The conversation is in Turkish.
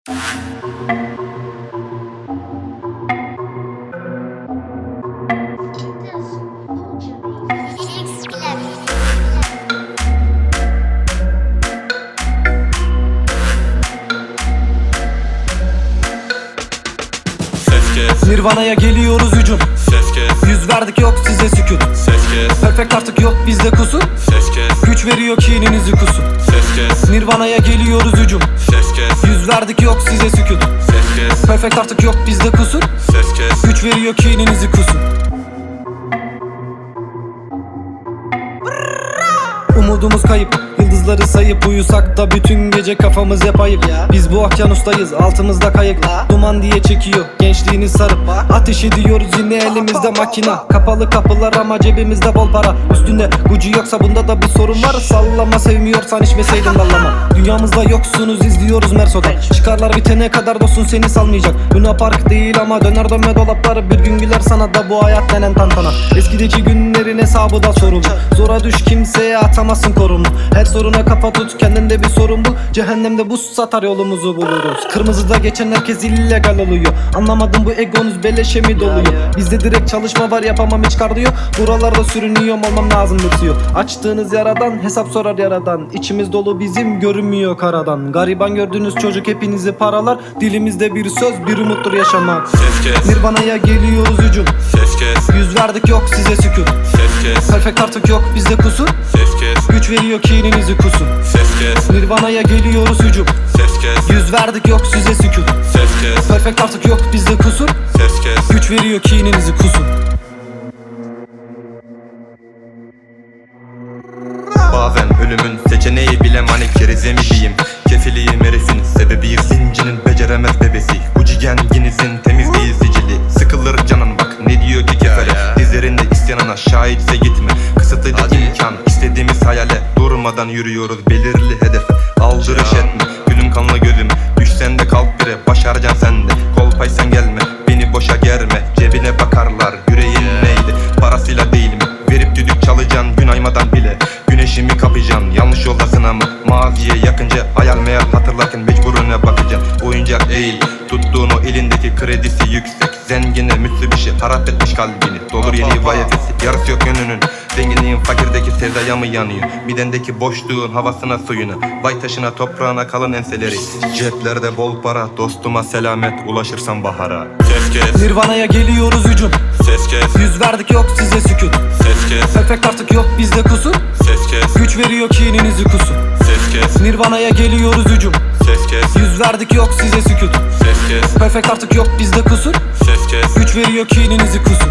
Nirvana'ya geliyoruz hücum. Ses kes. Yüz verdik yok size sükut. Ses kes. Perfect artık yok bizde kusur. Ses kes. Güç veriyor kininizi kusun. Ses kes. Nirvana'ya geliyoruz hücum. Ses kes. Yüz verdik yok size sükut. Ses kes. Perfect artık yok bizde kusur. Ses kes. Güç veriyor kininizi kusun. Umudumuz kayıp, yıldızları sayıp uyusak da bütün gece kafamız hep ayık. Biz bu okyanustayız, altımızda kayıkla. Duman diye çekiyor, gençliğini sarıp ateş ediyoruz yine elimizde makina. Kapalı kapılar ama cebimizde bol para. Üstünde Gucci yoksa bunda da bir sorun var. Sallama, sevmiyorsan içmeseydin dallama. Dünyamızda yoksunuz, izliyoruz Merso'dan. Çıkarlar bitene kadar dostun seni salmayacak. Luna Park değil ama döner dönme dolapları. Bir gün güler sana da bu hayat denen tantana. Eskideki günlerin hesabı da sorulur. Zora düş, kimseye atamazsın korunu. Her soruna kafa tut, kendinde bir sorun bul. Cehennemde buz satar, yolumuzu buluruz. Kırmızıda geçen herkes illegal oluyor. Anlamadım, bu egonuz beleşe mi doluyor? Bizde direkt çalışma var, yapamam hiç kardiyo. Buralarda sürünüyorum, olmam lazım bitiyor. Açtığınız yaradan hesap sorar yaradan. İçimiz dolu bizim, görünmüyor karadan. Gariban gördüğünüz çocuk hepinizi paralar. Dilimizde bir söz, bir umuttur yaşamak. Ses kes. Nirvana'ya geliyoruz hücum. Ses kes. Yüz verdik yok size sükut. Ses kes. Perfect artık yok bizde kusur. Ses kes. Güç veriyor kininizi kusun. Ses kes. Nirvana'ya geliyoruz hücum. Ses kes. Yüz verdik yok size sükut. Ses kes. Perfect artık yok bizde kusur. Ses kes. Güç veriyor kininizi kusun. Bazen ölümün seçeneği bile manikerize mi diyeyim? Kefiliyim herifin sebebi zincinin beceremez bebesi. Gucci genginizin temiz değil sicili. Sıkılır canın bak ne diyor ki kefere. Dizlerinde isyanına şahitse gitme. Kısıtlıca imkan istediğimiz hayale. Durmadan yürüyoruz belirli hedefe. Aldırış etme gülüm kanlı gözüm. Düşsen de kalk bire başaracaksın sen de. Kolpaysan gelme beni boşa germe. Cebine bakarlar yüreğin neydi? Parasıyla değil mi? Verip düdük çalacaksın gün aymadan bile. Güneşimi kapayacaksın yanlış yoldasın ama. Maziye yakınca hayal meyal hatırlarken mecburuna bakacaksın. Oyuncak değil tuttuğun o elindeki kredisi yüksek. Zengine Mitsubishi harap etmiş kalbini. Dolur yeni vayetesi yarısı yok yönünün. Zenginliğin fakirdeki sevdaya mı yanıyor? Midendeki boşluğun havasına suyunu. Bay taşına toprağına kalın enseleri. Ceplerde bol para dostuma selamet ulaşırsan bahara. Ses kes. Nirvana'ya geliyoruz hücum. Ses kes. Yüz verdik yok size sükut. Ses kes. Perfect artık yok bizde kusur. Ses kes. Güç veriyor kininizi kusun. Ses kes. Nirvana'ya geliyoruz hücum. Ses kes. Yüz verdik yok size sükut. Ses kes. Perfect artık yok bizde kusur. Ses kes. Güç veriyor kininizi kusun.